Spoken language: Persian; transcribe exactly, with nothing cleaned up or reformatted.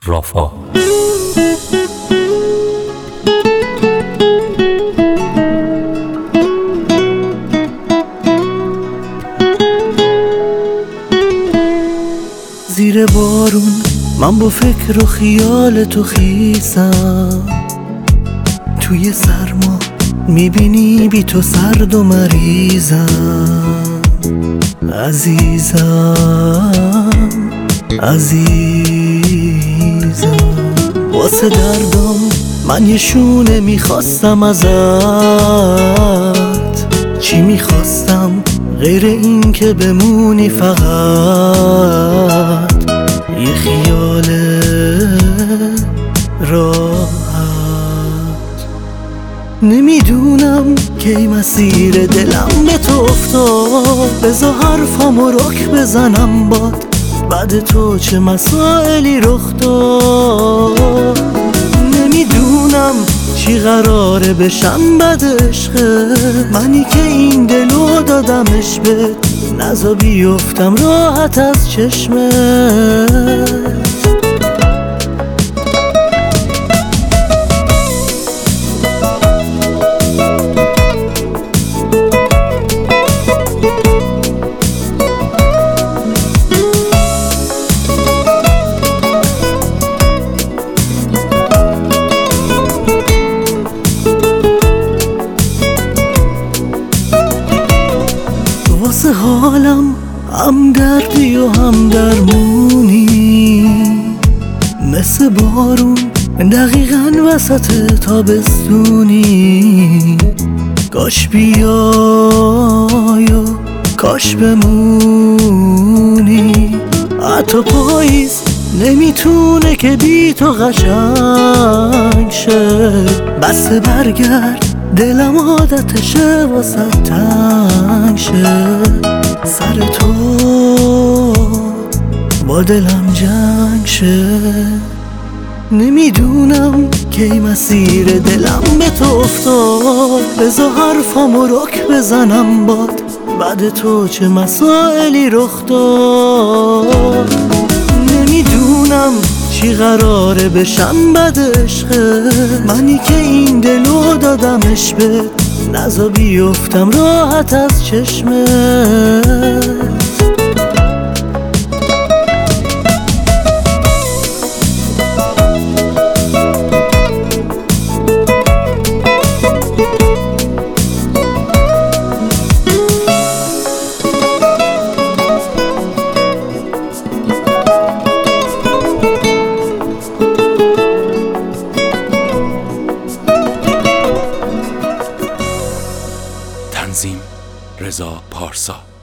رافا. زیر بارون من با فکر و خیال تو خیسم، توی سرما میبینی بی تو سرد و مریضم. عزیزم عزیزم واسه دردم من یه شونه میخواستم ازت. چی میخواستم غیر این که بمونی فقط یه خیال راحت. نمیدونم کی مسیر دلم به تو افتاد، بذار حرفامو رک بزنم باد. بعد تو چه مسائلی رخ داد، نمیدونم چی قراره بشم بعد عشقه. منی که این دلو دادمش به نزا بیفتم راحت از چشمه. واسه حالم هم دردی و هم درمونی، مثل بارون دقیقاً وسط تابستونی. کاش بیای و کاش بمونی. حتی پاییز نمیتونه که بی تو قشنگ شه. بس برگرد دلم عادتشه واسه تنگ شه. سر تو با دلم جنگ شه. نمیدونم کی مسیر دلم به تو افتاد، بذار حرفامو رک بزنم باد. بعد تو چه مسائلی رخ داد، نمیدونم چی قراره بشم بعد عشقه. منی که این دلو دادمش به نزا بیفتم راحت از چشمه. تنظیم رضا پارسا.